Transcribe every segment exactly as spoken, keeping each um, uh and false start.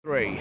Three.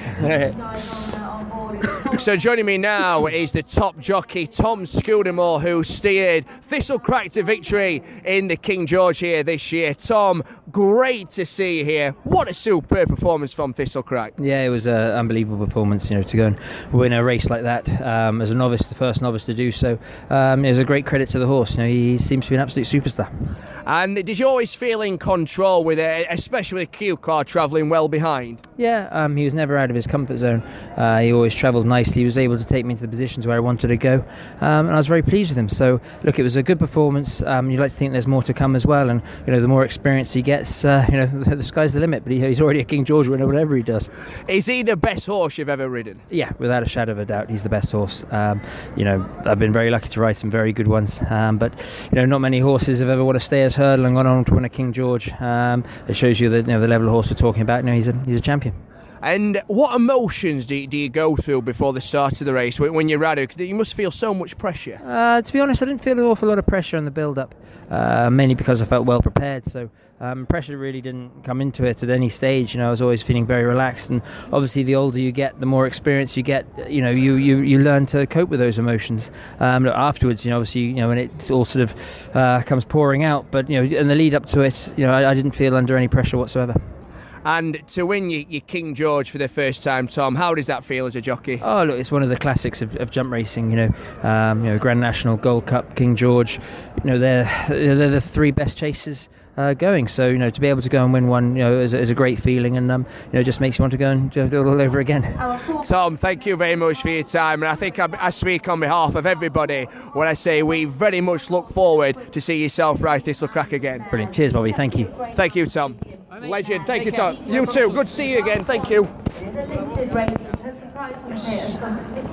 So joining me now is the top jockey Tom Scudamore, who steered Thistlecrack to victory in the King George here this year. Tom, great to see you here. What a superb performance from Thistlecrack. Yeah, it was an unbelievable performance, you know, to go and win a race like that um, as a novice, the first novice to do so. Um, it was a great credit to the horse. You know, he seems to be an absolute superstar. And did you always feel in control with it, especially with Q Car travelling well behind? Yeah, um, he was never out of his comfort zone. Uh, he always travelled nicely. He was able to take me into the positions where I wanted to go, um, and I was very pleased with him. So, look, it was a good performance. Um, you'd like to think there's more to come as well, and you know, the more experience he gets, uh, you know, the sky's the limit. But he, he's already a King George winner, whatever he does. Is he the best horse you've ever ridden? Yeah, without a shadow of a doubt, he's the best horse. Um, you know, I've been very lucky to ride some very good ones, um, but you know, not many horses have ever won a Stayers Hurdle and gone on to win a King George. Um, it shows you the, you know, the level of horse we're talking about. You know, he's a he's a champion. And what emotions do you, do you go through before the start of the race when you're at it? You must feel so much pressure. Uh, to be honest, I didn't feel an awful lot of pressure on the build-up, uh, mainly because I felt well prepared. So um, pressure really didn't come into it at any stage. You know, I was always feeling very relaxed. And obviously, the older you get, the more experience you get. You know, you you, you learn to cope with those emotions. Um, afterwards, you know, obviously, you know, when it all sort of uh, comes pouring out. But you know, in the lead up to it, you know, I, I didn't feel under any pressure whatsoever. And to win your, your King George for the first time, Tom, how does that feel as a jockey? Oh, look, it's one of the classics of, of jump racing. You know, um, you know, Grand National, Gold Cup, King George. You know, they're they're the three best chasers uh, going. So you know, to be able to go and win one, you know, is, is a great feeling, and um, you know, just makes you want to go and do it all over again. Tom, thank you very much for your time, and I think I, I speak on behalf of everybody when I say we very much look forward to see yourself ride Thistlecrack again. Brilliant. Cheers, Bobby. Thank you. Thank you, Tom. Legend. Thank you, Tom. You too. Good to see you again. Thank you.